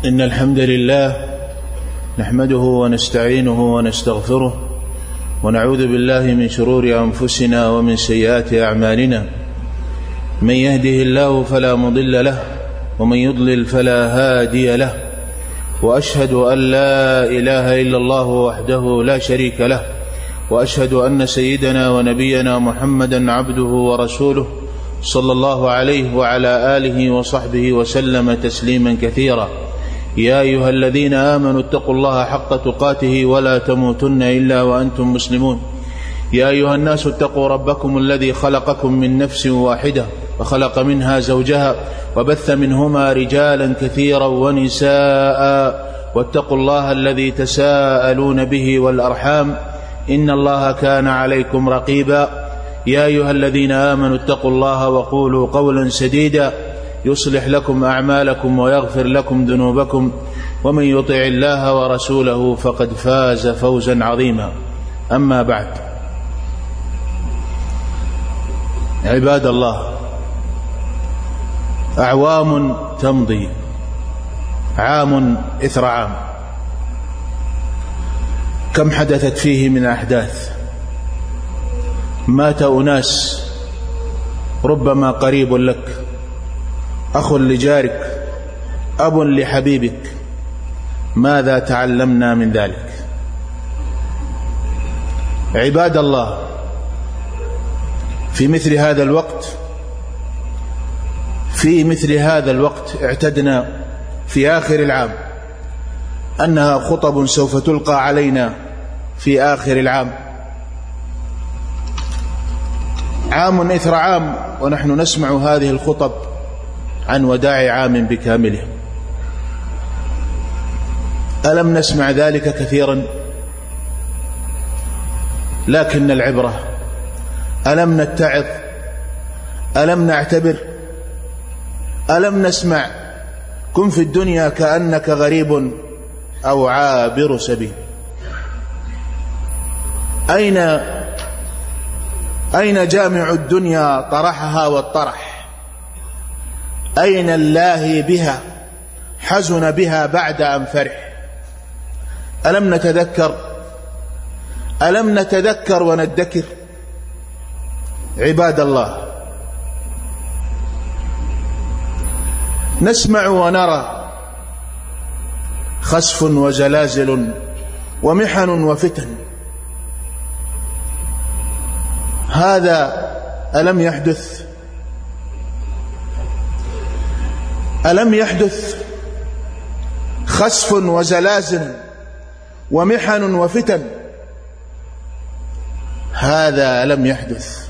إن الحمد لله نحمده ونستعينه ونستغفره ونعوذ بالله من شرور أنفسنا ومن سيئات أعمالنا. من يهده الله فلا مضل له ومن يضلل فلا هادي له، وأشهد أن لا إله إلا الله وحده لا شريك له، وأشهد أن سيدنا ونبينا محمدا عبده ورسوله صلى الله عليه وعلى آله وصحبه وسلم تسليما كثيرا. يا أيها الذين آمنوا اتقوا الله حق تقاته ولا تموتن إلا وأنتم مسلمون. يا أيها الناس اتقوا ربكم الذي خلقكم من نفس واحدة وخلق منها زوجها وبث منهما رجالا كثيرا ونساء، واتقوا الله الذي تساءلون به والأرحام إن الله كان عليكم رقيبا. يا أيها الذين آمنوا اتقوا الله وقولوا قولا سديدا يصلح لكم أعمالكم ويغفر لكم ذنوبكم، ومن يطع الله ورسوله فقد فاز فوزا عظيما. أما بعد، عباد الله، أعوام تمضي، عام إثر عام، كم حدثت فيه من أحداث. مات أناس، ربما قريب لك، أخ لجارك، أب لحبيبك. ماذا تعلمنا من ذلك؟ عباد الله، في مثل هذا الوقت اعتدنا في آخر العام أنها خطب سوف تلقى علينا في آخر العام، عام إثر عام، ونحن نسمع هذه الخطب عن وداع عام بكامله. ألم نسمع ذلك كثيرا؟ لكن العبرة، ألم نتعظ؟ ألم نعتبر؟ ألم نسمع كن في الدنيا كأنك غريب أو عابر سبيل؟ أين جامع الدنيا طرحها والطرح؟ أين اللاهي بها حزن بها بعد أن فرح؟ ألم نتذكر وندكر؟ عباد الله، نسمع ونرى خسف وزلازل ومحن وفتن. هذا ألم يحدث خسف وزلازل ومحن وفتن؟ هذا ألم يحدث؟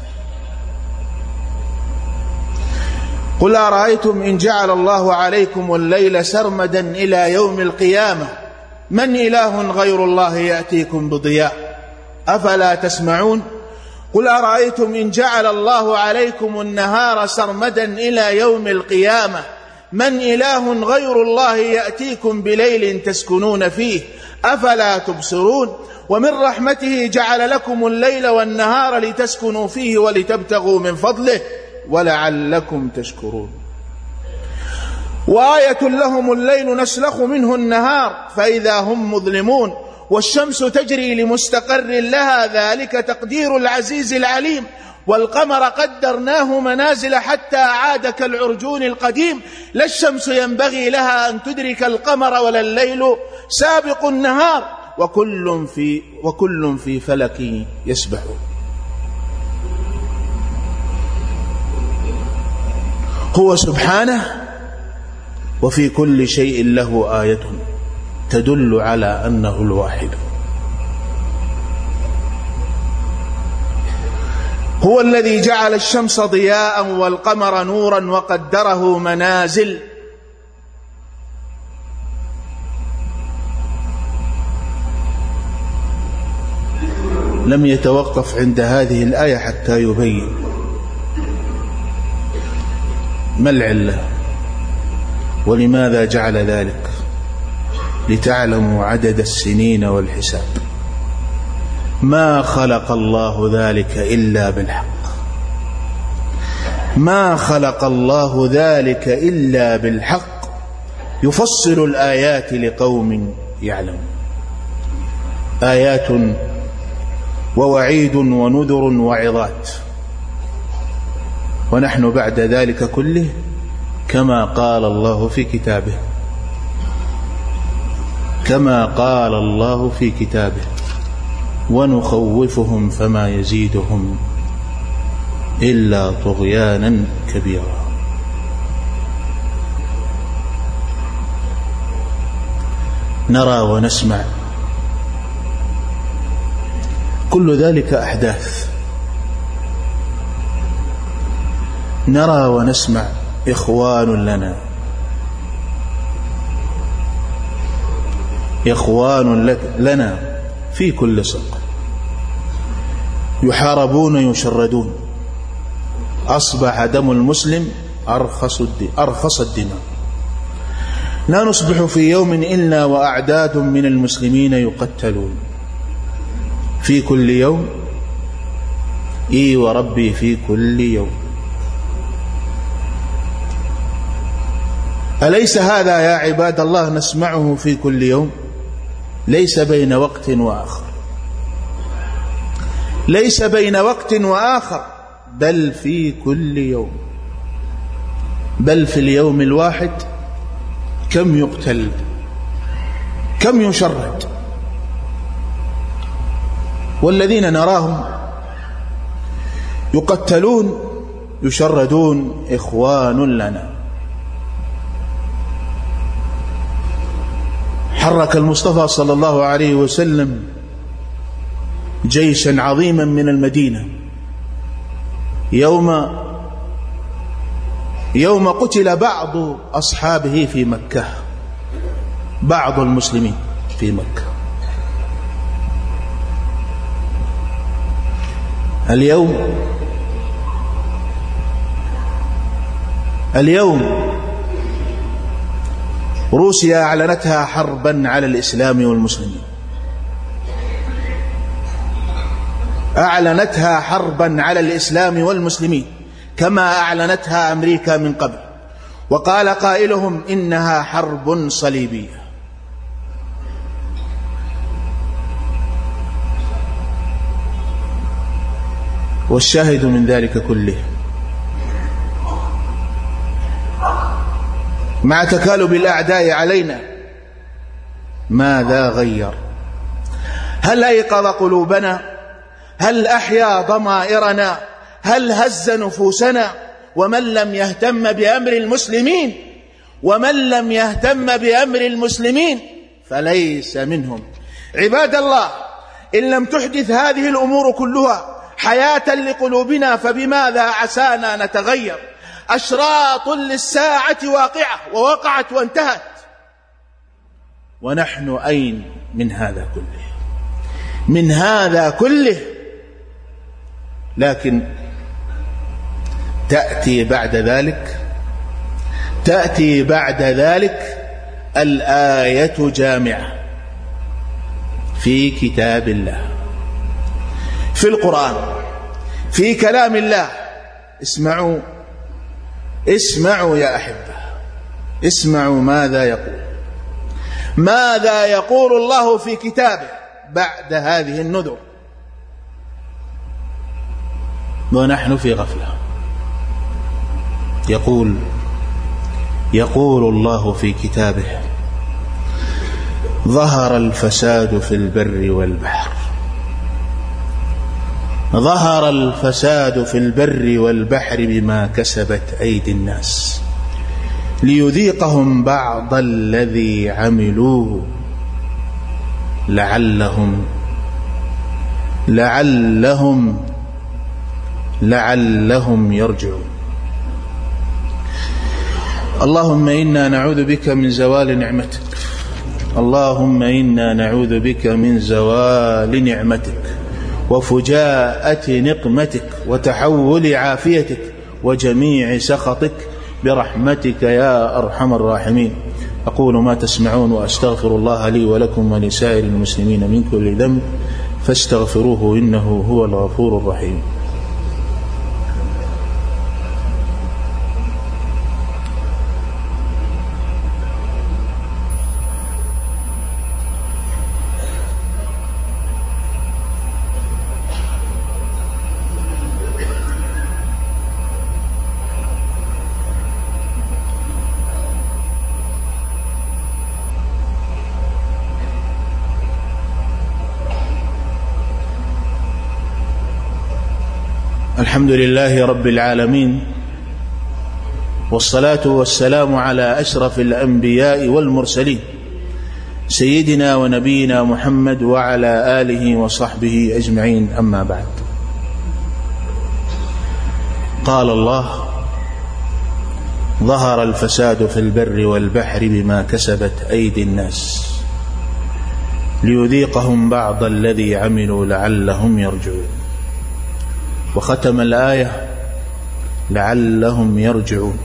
قل أرأيتم إن جعل الله عليكم الليل سرمدا إلى يوم القيامة من إله غير الله يأتيكم بضياء أفلا تسمعون؟ قل أرأيتم إن جعل الله عليكم النهار سرمدا إلى يوم القيامة من إله غير الله يأتيكم بليل تسكنون فيه أفلا تبصرون؟ ومن رحمته جعل لكم الليل والنهار لتسكنوا فيه ولتبتغوا من فضله ولعلكم تشكرون. وآية لهم الليل نسلخ منه النهار فإذا هم مظلمون والشمس تجري لمستقر لها ذلك تقدير العزيز العليم. والقمر قدرناه منازل حتى عاد كالعرجون القديم لا الشمس ينبغي لها أن تدرك القمر ولا الليل سابق النهار وكل في فلك يسبحون. هو سبحانه وفي كل شيء له آية تدل على أنه الواحد. هو الذي جعل الشمس ضياء والقمر نورا وقدره منازل. لم يتوقف عند هذه الآية حتى يبين ما العلة ولماذا جعل ذلك، لتعلموا عدد السنين والحساب. ما خلق الله ذلك إلا بالحق، ما خلق الله ذلك إلا بالحق يفصل الآيات لقوم يعلمون. آيات ووعيد ونذر وعظات، ونحن بعد ذلك كله كما قال الله في كتابه، كما قال الله في كتابه: ونخوفهم فما يزيدهم إلا طغيانا كبيرا. نرى ونسمع كل ذلك أحداث، نرى ونسمع إخوان لنا، إخوان لنا في كل صدق، يحاربون يشردون. أصبح دم المسلم أرخص الدماء. لا نصبح في يوم إلا وأعداد من المسلمين يقتلون في كل يوم. إي وربي في كل يوم. أليس هذا يا عباد الله نسمعه في كل يوم؟ ليس بين وقت وآخر، ليس بين وقت وآخر، بل في كل يوم، بل في اليوم الواحد كم يقتل، كم يشرد. والذين نراهم يقتلون يشردون إخوان لنا. حرك المصطفى صلى الله عليه وسلم جيشا عظيما من المدينة يوم قتل بعض أصحابه في مكة، بعض المسلمين في مكة. اليوم روسيا أعلنتها حربا على الإسلام والمسلمين، أعلنتها حربا على الإسلام والمسلمين كما أعلنتها أمريكا من قبل، وقال قائلهم إنها حرب صليبية. والشاهد من ذلك كله مع تكالب الأعداء علينا ماذا غير؟ هل أيقظ قلوبنا؟ هل أحيا ضمائرنا؟ هل هز نفوسنا؟ ومن لم يهتم بأمر المسلمين، ومن لم يهتم بأمر المسلمين فليس منهم. عباد الله، إن لم تحدث هذه الأمور كلها حياة لقلوبنا فبماذا عسانا نتغير؟ أشراط للساعة واقعة، ووقعت وانتهت، ونحن أين من هذا كله؟ من هذا كله. لكن تأتي بعد ذلك الآية جامعة في كتاب الله، في القرآن، في كلام الله. اسمعوا يا أحبة، اسمعوا ماذا يقول الله في كتابه بعد هذه النذر ونحن في غفلة. يقول الله في كتابه: ظهر الفساد في البر والبحر، ظهر الفساد في البر والبحر بما كسبت أيدي الناس ليذيقهم بعض الذي عملوه لعلهم يرجعون. اللهم إنا نعوذ بك من زوال نعمتك، اللهم إنا نعوذ بك من زوال نعمتك وفجاءة نقمتك وتحول عافيتك وجميع سخطك برحمتك يا أرحم الراحمين. أقول ما تسمعون وأستغفر الله لي ولكم ولسائر المسلمين من كل ذنب فاستغفروه إنه هو الغفور الرحيم. الحمد لله رب العالمين، والصلاة والسلام على أشرف الأنبياء والمرسلين سيدنا ونبينا محمد وعلى آله وصحبه أجمعين. أما بعد، قال الله: ظهر الفساد في البر والبحر بما كسبت أيدي الناس ليذيقهم بعض الذي عملوا لعلهم يرجعون. وختم الآية: لعلهم يرجعون.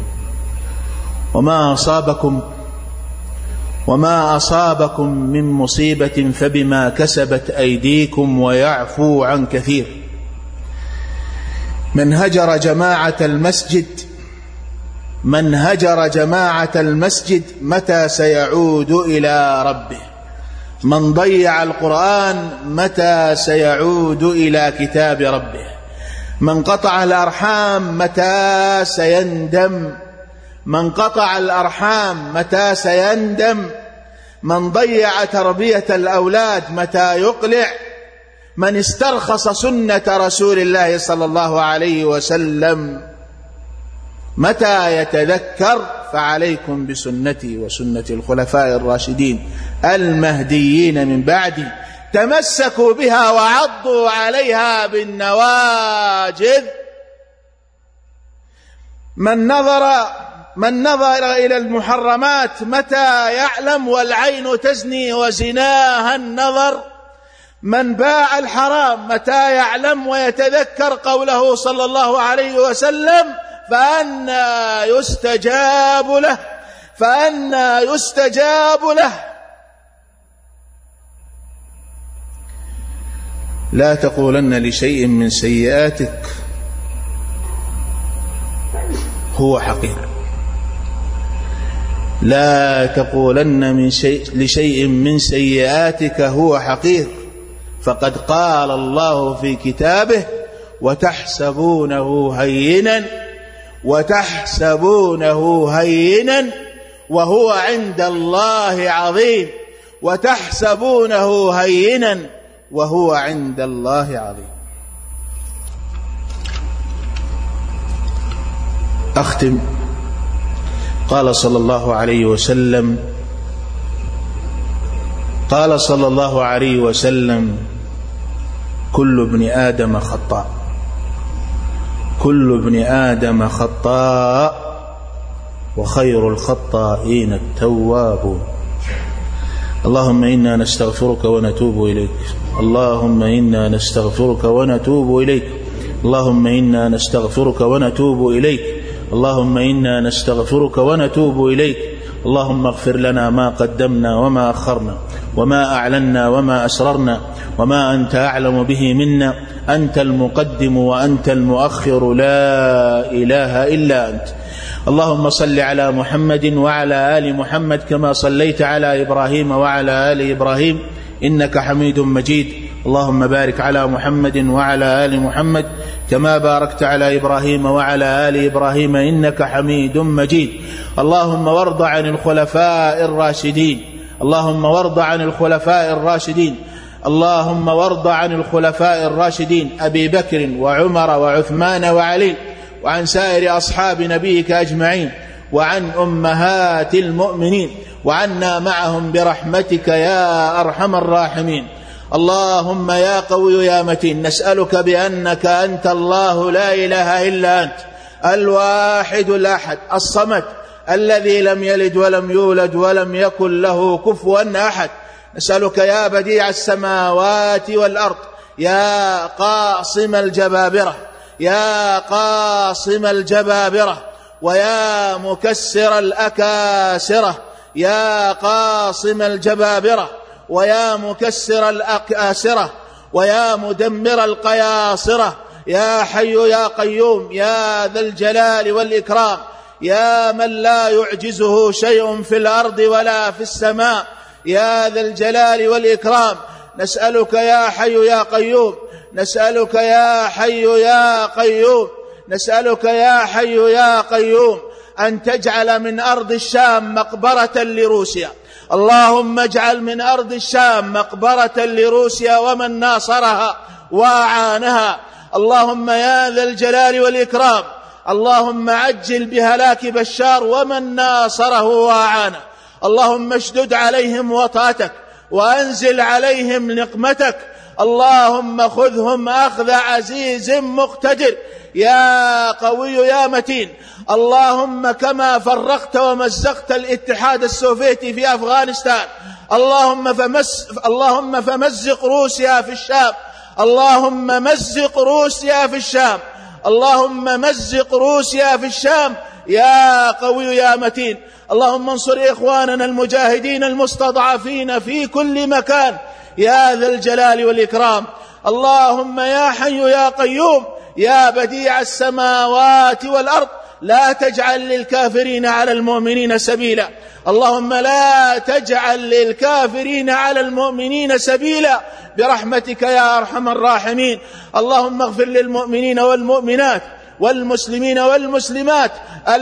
وما أصابكم من مصيبة فبما كسبت أيديكم ويعفو عن كثير. من هجر جماعة المسجد متى سيعود إلى ربه؟ من ضيع القرآن متى سيعود إلى كتاب ربه؟ من قطع الأرحام متى سيندم؟ من ضيع تربية الأولاد متى يقلع؟ من استرخص سنة رسول الله صلى الله عليه وسلم متى يتذكر؟ فعليكم بسنتي وسنة الخلفاء الراشدين المهديين من بعدي، تمسكوا بها وعضوا عليها بالنواجذ. من نظر إلى المحرمات متى يعلم؟ والعين تزني وزناها النظر. من باع الحرام متى يعلم ويتذكر قوله صلى الله عليه وسلم: فأنى يستجاب له. لا تقولن لشيء من سيئاتك هو حقير. لا تقولن لشيء من سيئاتك هو حقير، فقد قال الله في كتابه: وتحسبونه هينا وهو عند الله عظيم. وتحسبونه هينا وهو عند الله عظيم. أختم. قال صلى الله عليه وسلم: كل ابن آدم خطاء وخير الخطائين التوابون. اللهم إنا نستغفرك ونتوب إليك. اللهم إنا نستغفرك ونتوب إليك. اللهم إنا نستغفرك ونتوب إليك. اللهم إنا نستغفرك ونتوب إليك. اللهم اغفر لنا ما قدمنا وما أخرنا وما أعلنا وما أسررنا وما أنت أعلم به منا. أنت المقدم وأنت المؤخر، لا إله إلا أنت. اللهم صل على محمد وعلى آل محمد كما صليت على إبراهيم وعلى آل إبراهيم إنك حميد مجيد. اللهم بارك على محمد وعلى آل محمد كما باركت على إبراهيم وعلى آل إبراهيم إنك حميد مجيد. اللهم وارض عن الخلفاء الراشدين. اللهم وارض عن الخلفاء الراشدين أبي بكر وعمر وعثمان وعلي، وعن سائر أصحاب نبيك أجمعين، وعن أمهات المؤمنين، وعنا معهم برحمتك يا أرحم الراحمين. اللهم يا قوي يا متين، نسألك بأنك أنت الله لا إله إلا أنت، الواحد الأحد الصمد، الذي لم يلد ولم يولد ولم يكن له كفوا أحد. نسألك يا بديع السماوات والأرض، يا قاصم الجبابرة ويا مكسر الأكاسرة، يا قاصم الجبابرة ويا مكسر الأكاسرة ويا مدمر القياصرة، يا حي يا قيوم يا ذا الجلال والإكرام، يا من لا يعجزه شيء في الأرض ولا في السماء، يا ذا الجلال والإكرام. نسألك يا حي يا قيوم، نسألك يا حي يا قيوم أن تجعل من أرض الشام مقبرة لروسيا. اللهم اجعل من أرض الشام مقبرة لروسيا ومن ناصرها وأعانها. اللهم يا ذا الجلال والإكرام اللهم عجل بهلاك بشار ومن ناصره وأعانه. اللهم اشدد عليهم وطأتك وأنزل عليهم نقمتك. اللهم خذهم أخذ عزيز مقتدر يا قوي يا متين. اللهم كما فرقت ومزقت الاتحاد السوفيتي في أفغانستان اللهم فمزق روسيا في الشام. اللهم مزق روسيا في الشام. اللهم مزق روسيا في الشام يا قوي يا متين. اللهم انصر إخواننا المجاهدين المستضعفين في كل مكان يا ذا الجلال والإكرام. اللهم يا حي يا قيوم يا بديع السماوات والأرض لا تجعل للكافرين على المؤمنين سبيلا. اللهم لا تجعل للكافرين على المؤمنين سبيلا برحمتك يا أرحم الراحمين. اللهم اغفر للمؤمنين والمؤمنات والمسلمين والمسلمات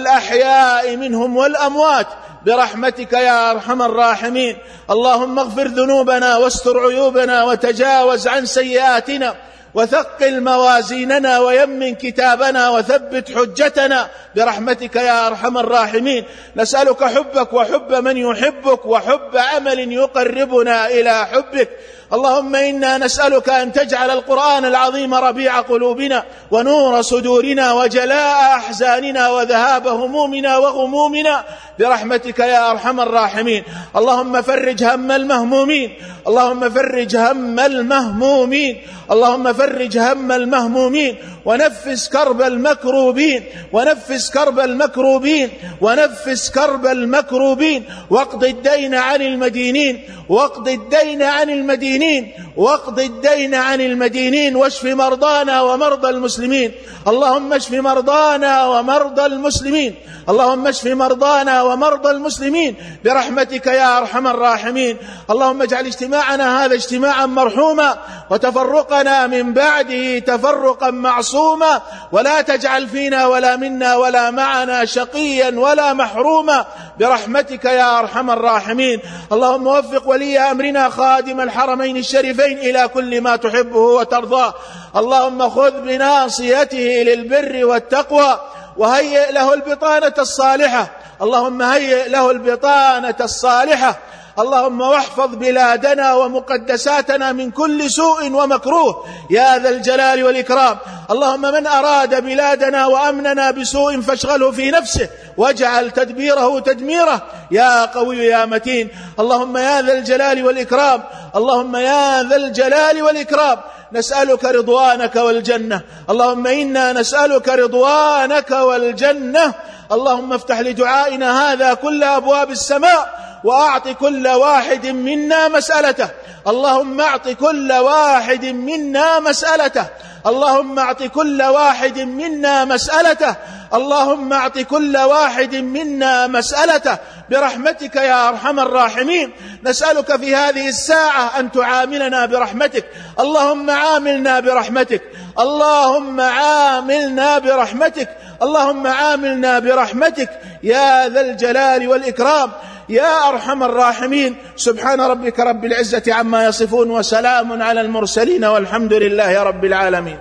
الأحياء منهم والأموات برحمتك يا أرحم الراحمين. اللهم اغفر ذنوبنا واستر عيوبنا وتجاوز عن سيئاتنا وثقل موازيننا ويمن كتابنا وثبت حجتنا برحمتك يا أرحم الراحمين. نسألك حبك وحب من يحبك وحب عمل يقربنا إلى حبك. اللهم إنا نسألك أن تجعل القرآن العظيم ربيع قلوبنا ونور صدورنا وجلاء أحزاننا وذهاب همومنا وغمومنا برحمتك يا أرحم الراحمين. اللهم فرج هم المهمومين. اللهم فرج هم المهمومين. اللهم فرج هم المهمومين ونفس كرب المكروبين. ونفس كرب المكروبين. ونفس كرب المكروبين. واقض الدين عن المدينين. واقض الدين عن المدينين. واقض الدين عن المدينين. واشف مرضانا ومرضى المسلمين. اللهم اشف مرضانا ومرضى المسلمين. اللهم اشف مرضانا ومرضى المسلمين برحمتك يا أرحم الراحمين. اللهم اجعل اجتماعنا هذا اجتماعا مرحوما وتفرقنا من بعده تفرقا معصوما ولا تجعل فينا ولا منا ولا معنا شقيا ولا محروما برحمتك يا أرحم الراحمين. اللهم وفق ولي أمرنا خادم الحرمين الشريفين إلى كل ما تحبه وترضاه. اللهم خذ بناصيته للبر والتقوى وهيئ له البطانة الصالحة. اللهم هيئ له البطانة الصالحة. اللهم واحفظ بلادنا ومقدساتنا من كل سوء ومكروه يا ذا الجلال والإكرام. اللهم من أراد بلادنا وأمننا بسوء فاشغله في نفسه واجعل تدبيره تدميره يا قوي يا متين. اللهم يا ذا الجلال والإكرام. اللهم يا ذا الجلال والإكرام نسألك رضوانك والجنة. اللهم إنا نسألك رضوانك والجنة. اللهم افتح لدعائنا هذا كل أبواب السماء وأعط كل واحد منا مسألته. اللهم أعط كل واحد منا مسألته. اللهم أعط كل واحد منا مسألته. اللهم أعط كل واحد منا مسألته برحمتك يا أرحم الراحمين. نسألك في هذه الساعة أن تعاملنا برحمتك. اللهم عاملنا برحمتك. اللهم عاملنا برحمتك. اللهم عاملنا برحمتك يا ذا الجلال والإكرام يا أرحم الراحمين. سبحان ربك رب العزة عما يصفون وسلام على المرسلين والحمد لله رب العالمين.